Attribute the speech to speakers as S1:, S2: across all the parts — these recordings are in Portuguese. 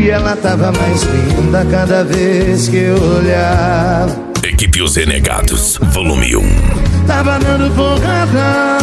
S1: E ela tava mais linda cada vez que eu olhava.
S2: Equipe Os Renegados, volume 1.
S1: Tava dando porrada,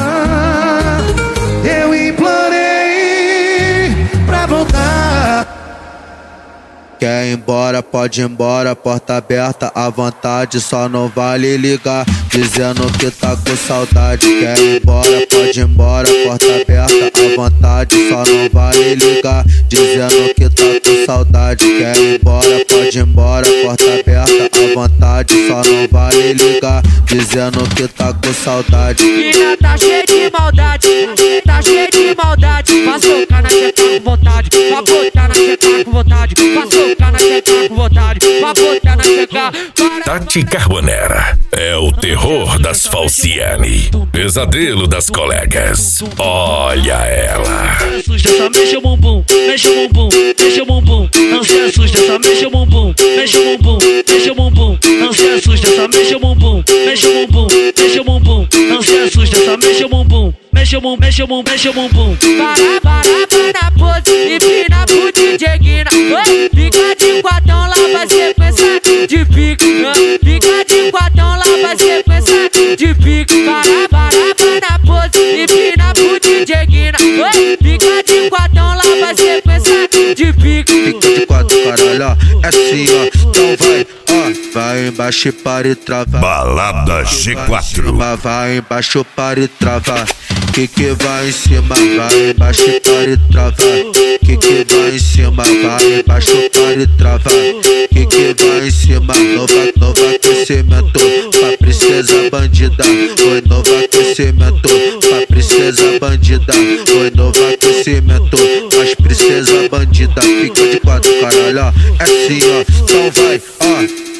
S1: eu implorei pra voltar.
S3: Quer ir embora, pode ir embora, porta aberta à vontade, só não vale ligar, dizendo que tá com saudade. Quer ir embora, pode ir embora, porta aberta à vontade, só não vale ligar, dizendo que tá com saudade. Quer ir embora, pode ir embora, porta aberta à vontade, só não vale ligar, dizendo que tá com saudade.
S4: Mina tá cheia de maldade, tá cheia de maldade. Passou na tcheca com vontade, pra botar na tcheca com vontade. Passou na tcheca com vontade, pra botar na tcheca.
S2: Tati Carbonera é o terror das falciane, pesadelo das colegas. Olha ela.
S4: Só mexe o bumbum, mexe o bumbum, mexe o bumbum. Não se assusta, só mexe o bumbum, mexe o bumbum, mexe o bumbum. Não se assusta, só mexe o bumbum, mexe o bumbum, mexe o bumbum. Não se assusta, só mexe o bumbum, mexe o bumbum, mexe o bumbum, mexe o bumbum. Para na pose e pina pro DJ Guina. Fica de quatão, lá vai sequência de pique. Fica de quatão, lá vai sequência de pique. Para na pose e pina pro DJ Guina. Fica de quatão, lá vai sequência de pique.
S3: Fica de quatro, caralho, ó, é assim, ó. Então vai, ó, vai embaixo e para e trava.
S2: Balada G4.
S3: Vai embaixo, para e trava. Que vai em cima, vai embaixo e para e trava. Que vai em cima, vai embaixo, para e trava. Que vai em cima, novo aquecimento pra princesa bandida. Oi, novo aquecimento pra princesa bandida. Oi, novo aquecimento pras princesa bandida. Fica de quatro, caralho, ó, é assim, ó. Então vai, ó.